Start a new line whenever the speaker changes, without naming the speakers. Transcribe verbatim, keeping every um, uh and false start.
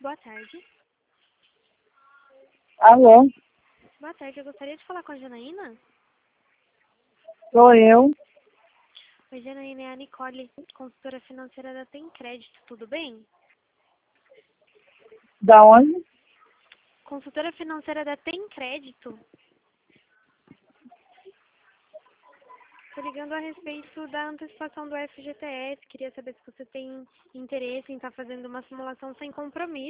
boa tarde.
Alô,
Boa tarde, eu gostaria de falar com a Janaína.
sou eu.
Oi, Janaína, é a Nicole, consultora financeira da Tem Crédito, tudo bem?
Da onde?
Consultora financeira da Tem Crédito. Estou ligando a respeito da antecipação do F G T S. Queria saber se você tem interesse em estar fazendo uma simulação sem compromisso.